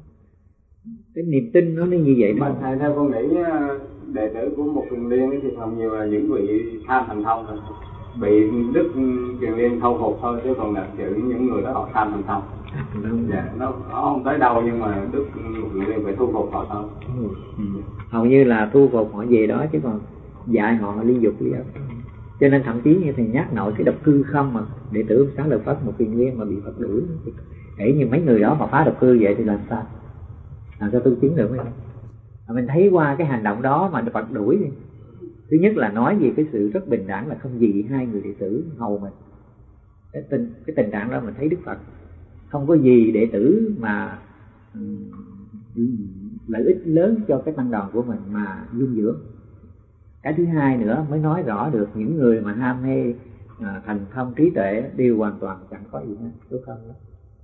Cái niềm tin nó như vậy đó. Mà thầy theo con nghĩ đệ tử của một Kiền Liên thì phần nhiều là những vị tham thần thông thôi, bị Đức Kiền Liên thâu phục thôi, chứ còn thật sự những người đó họ tham thần thông. Dạ, nó, nó không tới đâu nhưng mà Đức Kiền Liên phải thu phục họ thôi. Ừ. Hầu như là thu phục họ về đó chứ còn dạy họ ly dục ly ác. Cho nên thậm chí như thầy nhắc nội cái độc cư không mà đệ tử ông Xá Lợi Phất một Kiền Liên mà bị Phật đuổi, để như mấy người đó mà phá độc cư vậy thì làm sao? Làm sao tu chứng được không? Mình thấy qua cái hành động đó mà Phật đuổi đi. Thứ nhất là nói về cái sự rất bình đẳng là không gì hai người đệ tử hầu mình. Cái tình cái tình trạng đó mình thấy Đức Phật không có gì đệ tử mà um, lợi ích lớn cho cái tăng đoàn của mình mà dung dưỡng. Cái thứ hai nữa mới nói rõ được những người mà ham mê à, thành thông trí tuệ đều hoàn toàn chẳng có gì hết, đúng không đó.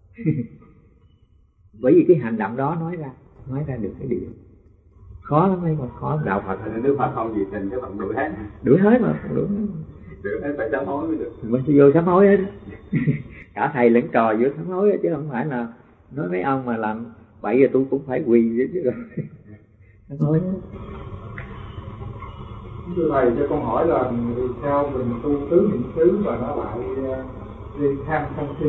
Bởi vì cái hành động đó nói ra nói ra được cái điều khó lắm ấy, còn khó đạo Phật. Đức Phật không gì tình chứ Phật đuổi hết. Đuổi hết mà, đuổi hết. Đuổi hết phải sám hối mới được. Mình sẽ vô sám hối hết. Cả thầy lẫn trò vô sám hối hết, chứ không phải là nói mấy ông mà làm vậy rồi tôi cũng phải quỳ vậy chứ rồi. Sám hối hết. Thưa thầy cho con hỏi là vì sao mình tu tứ niệm xứ và nó lại đi tham sân si?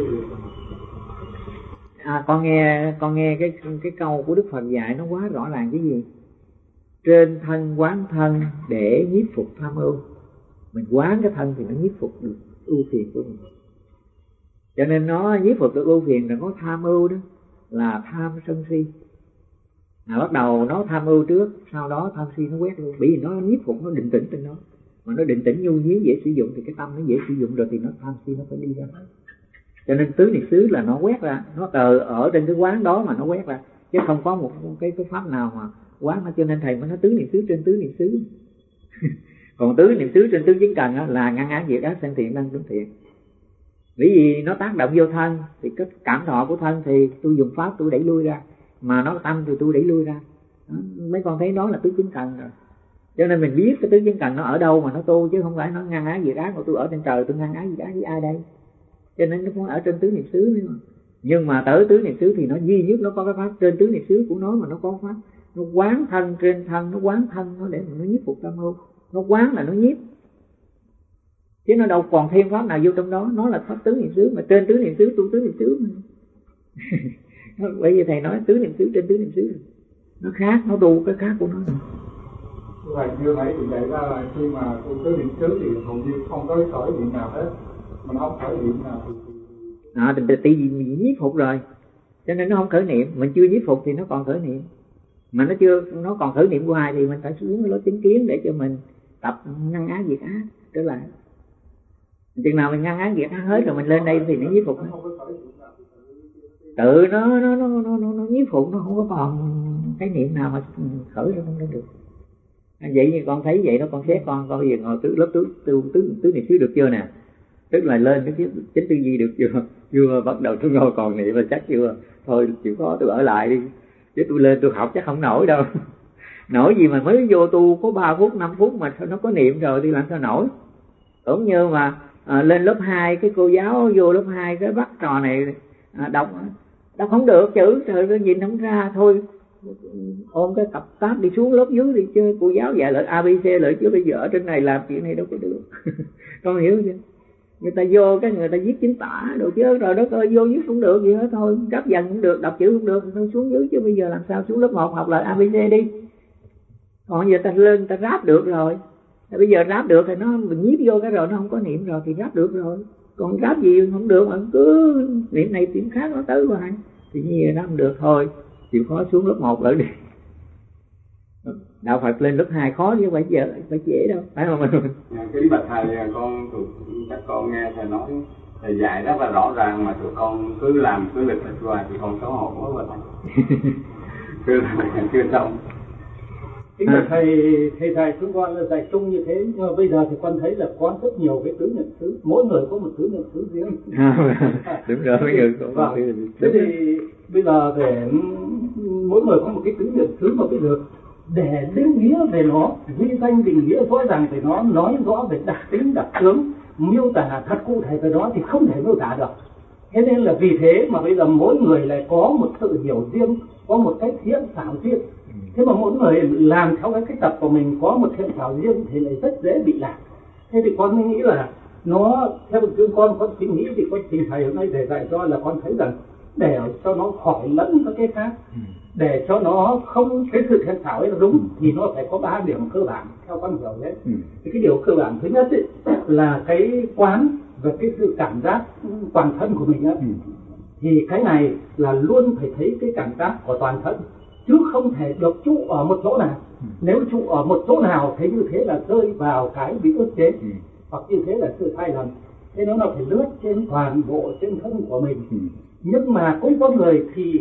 À, con nghe con nghe cái cái câu của Đức Phật dạy nó quá rõ ràng cái gì? Trên thân quán thân để nhiếp phục tham ưu. Mình quán cái thân thì nó nhiếp phục được ưu phiền của mình. Cho nên nó nhiếp phục được ưu phiền là có tham ưu đó, là tham sân si. À, bắt đầu nó tham ưu trước, sau đó tham si nó quét luôn. Bởi vì nó nhiếp phục, nó định tĩnh trên nó. Mà nó định tĩnh nhu nhí dễ sử dụng thì cái tâm nó dễ sử dụng rồi thì nó tham si nó phải đi ra. Cho nên tứ niệm xứ là nó quét ra, nó từ ở trên cái quán đó mà nó quét ra, chứ không có một cái cái pháp nào mà quán nó. Cho nên thầy mới nói tứ niệm xứ trên tứ niệm xứ. Còn tứ niệm xứ trên tứ chính cần á, là ngăn án diệt ác sanh thiện năng tướng thiện. Bởi vì nó tác động vô thân thì cái cảm thọ của thân thì tôi dùng pháp tôi đẩy lui ra, mà nó tâm thì tôi đẩy lui ra. Đó, mấy con thấy đó là tứ chính cần rồi. Cho nên mình biết cái tứ chính cần nó ở đâu mà nó tu, chứ không phải nó ngăn ác diệt ác mà tôi ở trên trời tôi ngăn ác diệt ác với ai đây. Cho nên nó cũng ở trên tứ niệm xứ nữa. Nhưng mà tới tứ niệm xứ thì nó duy nhất nó có cái pháp trên tứ niệm xứ của nó, mà nó có pháp nó quán thân trên thân, nó quán thân nó để mà nó nhiếp phục tâm hồn. Nó quán là nó nhiếp, chứ nó đâu còn thêm pháp nào vô trong đó. Nó là pháp tứ niệm xứ, mà trên tứ niệm xứ tu tứ niệm xứ. Bởi vì thầy nói tứ niệm xứ trên tứ niệm xứ nó khác, nó tu cái khác của nó. Thầy như vậy thì vậy ra là khi mà tu tứ niệm xứ thì hầu như không có cái khởi niệm nào hết, mà nó không khởi niệm nào thì à, thì tại vì mình nhiếp phục rồi cho nên nó không khởi niệm. Mình chưa nhiếp phục thì nó còn khởi niệm, mà nó chưa, nó còn khởi niệm của ai thì mình phải xuống cái lối chính kiến để cho mình tập ngăn ác diệt ác trở lại. Chừng nào mình ngăn ác diệt ác hết rồi mình lên đây thì nó nhiếp phục. Tự nó nó nó nó nó, nó nhiếp phục, nó không có còn cái niệm nào mà khởi ra không được. Vậy như con thấy vậy đó, con xét con coi giờ ngồi tứ lớp tứ tứ tứ tứ niệm xứ được chưa nè? Tức là lên cái chính tư duy được chưa? Chưa, bắt đầu tôi ngồi còn niệm là chắc chưa? Thôi chịu khó tôi ở lại đi, chứ tôi lên tôi học chắc không nổi đâu. Nổi gì mà mới vô tu có ba phút năm phút mà nó có niệm rồi thì làm sao nổi. Cũng như mà à, lên lớp hai cái cô giáo vô lớp hai cái bắt trò này à, đọc đọc không được chữ, trời ơi nhìn không ra, thôi ôm cái cặp táp đi xuống lớp dưới đi, chứ cô giáo dạy lại a bê xê lại, chứ bây giờ ở trên này làm chuyện này đâu có được. Con hiểu chưa? Người ta vô cái người ta viết chính tả đồ chứ, rồi đó ơi vô viết không được gì hết, thôi đáp dần cũng được, đọc chữ không được thôi xuống dưới, chứ bây giờ làm sao xuống lớp một học lại a bê xê đi. Còn giờ ta lên ta ráp được rồi, bây giờ ráp được thì nó mình nhiếp vô cái rồi nó không có niệm rồi thì ráp được rồi. Còn ráp gì không được mà cứ niệm này niệm khác nó tới hoài thì như vậy nó không được, thôi chịu khó xuống lớp một lại đi. Đạo Phật lên lớp hai khó chứ phải dễ, phải dễ đâu, phải không mình? Kính bạch thầy, con các con nghe thầy nói thầy dạy rất là rõ ràng, mà tụi con cứ làm cứ lịch lịch hoài thì con xấu hổ quá rồi thầy. Chưa làm chưa xong. Kính bạch thầy, thầy thầy chúng con là dạy chung như thế, nhưng mà bây giờ thì con thấy là có rất nhiều cái tứ niệm xứ, mỗi người có một tứ niệm xứ riêng. Đúng rồi, mấy người cũng có. Thế thì bây giờ để mỗi người có một cái tứ niệm xứ, mà bây giờ để định nghĩa về nó, ghi danh định nghĩa rõ ràng về nó, nói rõ về đặc tính đặc tướng, miêu tả thật cụ thể về nó thì không thể miêu tả được. Thế nên là vì thế mà bây giờ mỗi người lại có một sự hiểu riêng, có một cách thiện xảo riêng. Thế mà mỗi người làm theo cái cách tập của mình có một thiện xảo riêng thì lại rất dễ bị lạc. Thế thì con mới nghĩ là nó theo một chương con con suy nghĩ thì con trình thầy hôm nay để dạy cho là con thấy rằng để cho nó khỏi lẫn các cái khác, để cho nó không cái sự thiện xảo ấy là đúng thì nó phải có ba điểm cơ bản theo con hiểu đấy. Ừ. Thì cái điều cơ bản thứ nhất ấy, là cái quán và cái sự cảm giác toàn thân của mình ấy. Ừ. Thì cái này là luôn phải thấy cái cảm giác của toàn thân, chứ không thể được trụ ở một chỗ nào. Ừ. Nếu trụ ở một chỗ nào thấy như thế là rơi vào cái bị ức chế, ừ. hoặc như thế là sự sai lầm. Thế nó là phải lướt trên toàn bộ trên thân của mình. Ừ. Nhưng mà cũng có người thì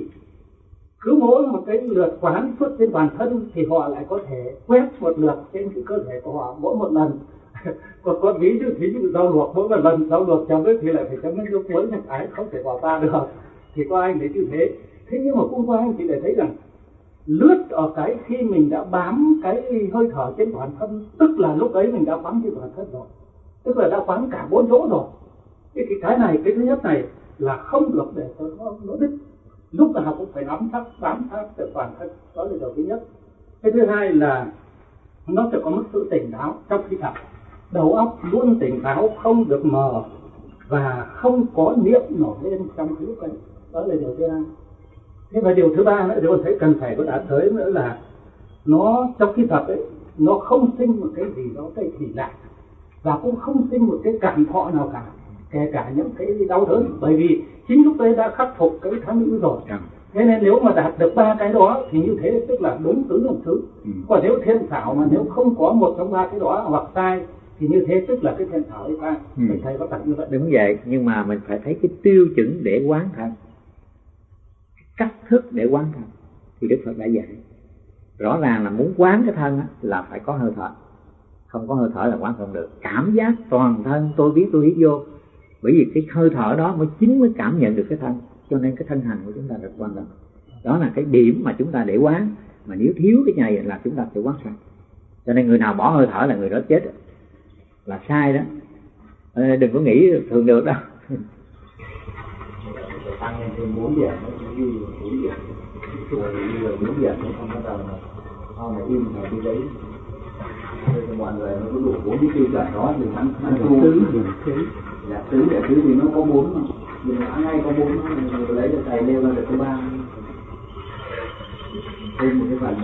cứ mỗi một cái lượt quán xuất trên toàn thân thì họ lại có thể quét một lượt trên cái cơ thể của họ mỗi một lần. Còn có ví dụ ví dụ rau luộc mỗi một lần rau luộc chấm nước thì lại phải chấm nước muối một cái, không thể bỏ ta được. Thì có anh để như thế. Thế nhưng mà cũng có anh thì để thấy rằng lướt ở cái khi mình đã bám cái hơi thở trên toàn thân, tức là lúc ấy mình đã bám trên toàn thân rồi, tức là đã bám cả bốn chỗ rồi. Cái cái cái này cái thứ nhất này là không được để cho nó nó đứt, lúc nào cũng phải nắm chắc bám sát từ toàn thân, đó là điều thứ nhất. Cái thứ hai là nó sẽ có một sự tỉnh táo trong khi tập, đầu óc luôn tỉnh táo, không được mờ và không có niệm nổi lên trong cái lúc ấy, đó là điều thứ hai. Thế và điều thứ ba nữa thì con thấy cần phải có đã tới nữa là nó trong khi tập ấy nó không sinh một cái gì đó cái kỳ lạ, và cũng không sinh một cái cảm thọ nào cả, kể cả những cái đau đớn, bởi vì chính lúc đấy đã khắc phục cái tham ưu rồi. Thế nên nếu mà đạt được ba cái đó thì như thế tức là đúng tứ đồng thứ. Ừ. Còn nếu thiên xảo mà nếu không có một trong ba cái đó hoặc sai thì như thế tức là cái thiên xảo ấy sai. Ừ. Mình thấy có tặng như vậy. Đúng vậy, nhưng mà mình phải thấy cái tiêu chuẩn để quán thân, cách thức để quán thân thì Đức Phật đã dạy. Rõ ràng là muốn quán cái thân á, là phải có hơi thở, không có hơi thở là quán không được. Cảm giác toàn thân tôi biết tôi hít vô, bởi vì cái hơi thở đó mới chính mới cảm nhận được cái thân. Cho nên cái thân hành của chúng ta rất quan trọng. Đó là cái điểm mà chúng ta để quán. Mà nếu thiếu cái này là chúng ta sẽ quán sai. Cho nên người nào bỏ hơi thở là người đó chết, là sai đó. Đừng có nghĩ thường được đâu. Tăng lên thêm bốn điểm, như bốn điểm, rồi như là bốn điểm nó không bắt đầu là sau này im vào cái đấy. Thì mọi người nó có đủ bốn cái tiêu chuẩn đó thì thắng thắng tu. Là tứ để tứ thì nó có bốn mà. Mình đã ngay có bốn rồi lấy được thầy nêu ra được cái ba. Thêm một cái phần.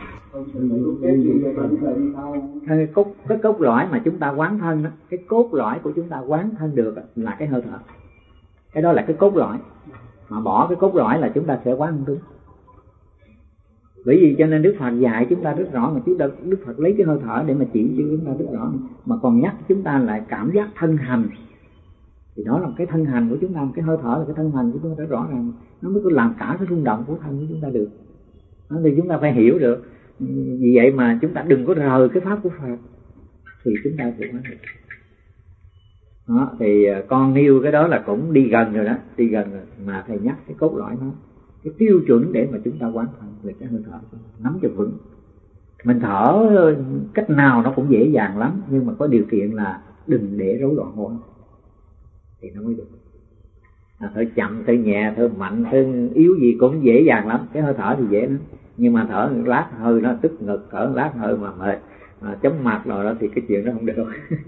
Cái cốt cái cốt lõi mà chúng ta quán thân đó, cái cốt lõi của chúng ta quán thân được là cái hơi thở. Cái đó là cái cốt lõi. Mà bỏ cái cốt lõi là chúng ta sẽ quán không đúng. Bởi vì cho nên Đức Phật dạy chúng ta rất rõ, mà chúng ta Đức Phật lấy cái hơi thở để mà chỉ cho chúng ta rất rõ, mà còn nhắc chúng ta lại cảm giác thân hành. Thì đó là cái thân hành của chúng ta, cái hơi thở là cái thân hành của chúng ta rất rõ ràng, nó mới có làm cả cái rung động của thân của chúng ta được. Đó, thì chúng ta phải hiểu được. Vì vậy mà chúng ta đừng có rời cái pháp của Phật thì chúng ta sẽ quán được. Đó, thì con nêu cái đó là cũng đi gần rồi đó, đi gần rồi. Mà thầy nhắc cái cốt lõi nó, cái tiêu chuẩn để mà chúng ta quán thân về cái hơi thở, nắm cho vững. Mình thở cách nào nó cũng dễ dàng lắm, nhưng mà có điều kiện là đừng để rối loạn hô hấp thì nó mới được. À, thở chậm, thở nhẹ, thở mạnh, thở yếu gì cũng dễ dàng lắm. Cái hơi thở thì dễ lắm, nhưng mà thở lát hơi nó tức ngực, thở lát hơi mà mệt, mà chóng mặt rồi đó thì cái chuyện đó không được.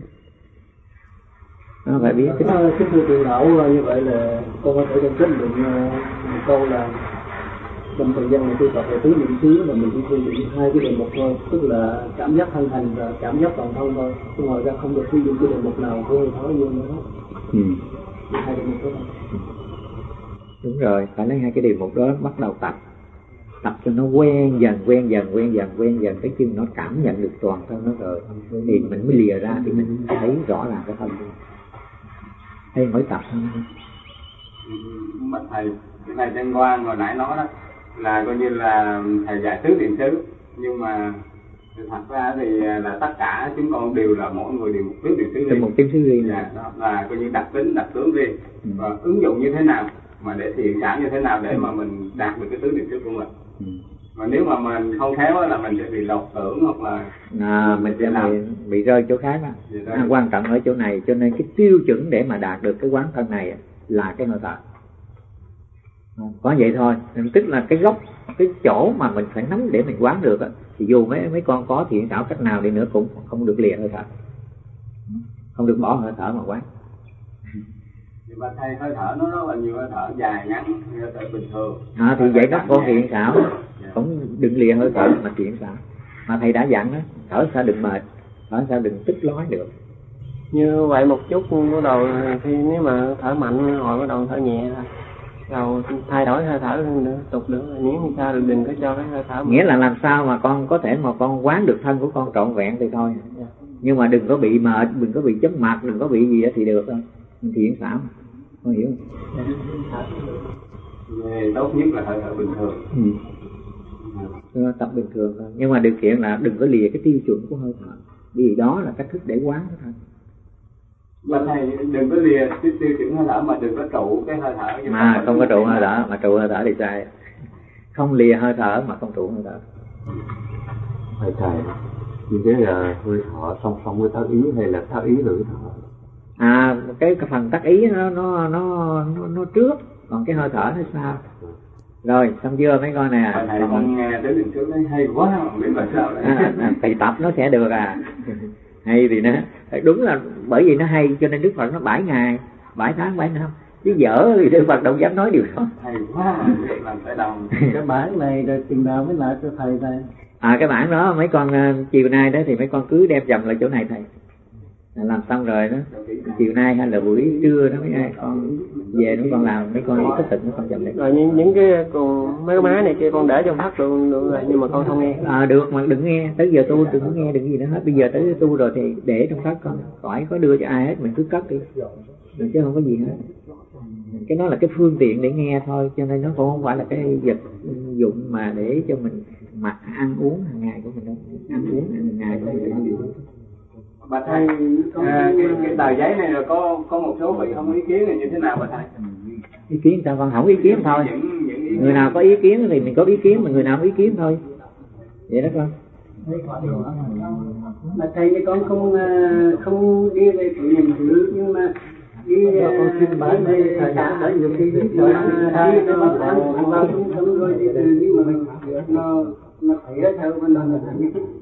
Nó phải biết cái đó. Cái thưa truyền đạo như vậy là con có thể trong kết luận một câu là trong thời gian này tôi tập về tứ niệm xứ là mình chỉ sử dụng hai cái đề mục thôi, tức là cảm giác thân hành và cảm giác toàn thân thôi, chứ ngoài ra không được sử dụng cái đề mục nào của hơi thở vô nữa. Ừ. Hai đề mục đó. Đúng rồi, phải lấy hai cái đề mục đó bắt đầu tập, tập cho nó quen dần, quen dần, quen dần, quen dần, cái chân nó cảm nhận được toàn thân nó rồi, thì mình mới lìa ra thì mình thấy rõ ràng cái thân. Hay mới tập thôi. Mà thầy, cái này Trân Quang hồi nãy nói đó là coi như là thầy dạy tứ niệm xứ, nhưng mà thật ra thì là tất cả chúng con đều là mỗi người đều một tứ niệm xứ riêng, một tiếng xứ riêng. Dạ, đó là coi như đặc tính, đặc tướng riêng. Ừ. Và ứng dụng như thế nào mà để thiện cảm như thế nào để mà mình đạt được cái tứ niệm xứ của mình. Ừ. Mà nếu mà mình không khéo là mình sẽ bị lột tưởng hoặc là à, mình sẽ bị, bị rơi chỗ khác đó. À, quan trọng ở chỗ này, cho nên cái tiêu chuẩn để mà đạt được cái quán thân này là cái hơi thở. Có vậy thôi, tức là cái gốc, cái chỗ mà mình phải nắm để mình quán được đó, thì dù mấy mấy con có thiện xảo cách nào đi nữa cũng không được lìa hơi thở, không được bỏ hơi thở mà quán. Nhưng mà thầy hơi thở nó rất là nhiều hơi thở dài ngắn, hơi thở bình thường. À, thì vậy đó con thiện xảo cũng đừng lìa hơi thở mà thiện xảo. Mà thầy đã dặn đó, thở sao đừng mệt, thở sao đừng tích lói được. Như vậy một chút bắt đầu khi nếu mà thở mạnh rồi bắt đầu thở nhẹ thôi. Rồi thay đổi hơi thở nữa, tục nữa, nếu như sao đừng có cho cái hơi thở. Nghĩa là làm sao mà con có thể mà con quán được thân của con trọn vẹn thì thôi. Yeah. Nhưng mà đừng có bị mệt, đừng có bị chóng mặt, đừng có bị gì đó thì được thôi. Thiện xảo, con hiểu không? Yeah. Tốt nhất là hơi thở bình thường. Ừ. Tập bình thường thôi. Nhưng mà điều kiện là đừng có lìa cái tiêu chuẩn của hơi thở, vì đó là cách thức để quán thôi. Mà thầy đừng có lìa cái tiêu chuẩn hơi thở mà đừng có trụ cái hơi thở. Mà không có trụ hơi thở, mà trụ hơi thở thì sai. Không lìa hơi thở mà không trụ hơi thở. Thầy thầy, như thế là hơi thở song song với tác ý hay là tác ý rồi thở? À, cái, cái phần tác ý nó nó nó nó, nó trước, còn cái hơi thở nó sau. Rồi, xong chưa mấy con nè? Thầy con nghe tới đường trước đấy hay quá, không biết là sao đấy. À, à, thầy tập nó sẽ được à. Hay thì nó đúng là bởi vì nó hay cho nên Đức Phật nó bảy ngày, bảy tháng, bảy năm. Chứ dở thì Đức Phật đâu dám nói điều đó. Hay quá, làm phải đồng. Cái bản này rồi chừng nào mới lại cho thầy đây? À, cái bản đó mấy con uh, chiều nay đó thì mấy con cứ đem dầm lại chỗ này thầy. làm xong rồi đó, chiều nay hay là buổi trưa đó mấy ai con về nó con làm, mấy con ý thức thực nó con chậm lại. Rồi những, những cái còn mấy cái máy này kia con để trong thắt luôn được rồi, nhưng mà con không nghe. À được, mà đừng nghe, tới giờ tu đừng nghe đừng gì nữa hết. Bây giờ tới tu rồi thì để trong thắt con, khỏi có đưa cho ai hết, mình cứ cất đi rồi chứ không có gì hết. Cái đó là cái phương tiện để nghe thôi, cho nên nó cũng không phải là cái vật dụng mà để cho mình mặc ăn uống hàng ngày của mình đâu. Ăn uống hàng ngày của mình. Bà thầy, à, cái, cái tờ giấy này là có có một số vị không ý kiến là như thế nào bà thầy? Ý kiến sao con không ý kiến thôi. Những, những ý người nào có ý kiến thì mình có ý kiến, mà người nào không ý kiến thôi. Vậy đó con. Mà thầy với con không không đi về chủ nhiệm thứ, nhưng mà đi con xin bán đây thầy đã thấy nhiều khi đi rồi đi nó ăn vào trung tâm rồi đi từ nhưng mà mình nó nó thấy theo con làm là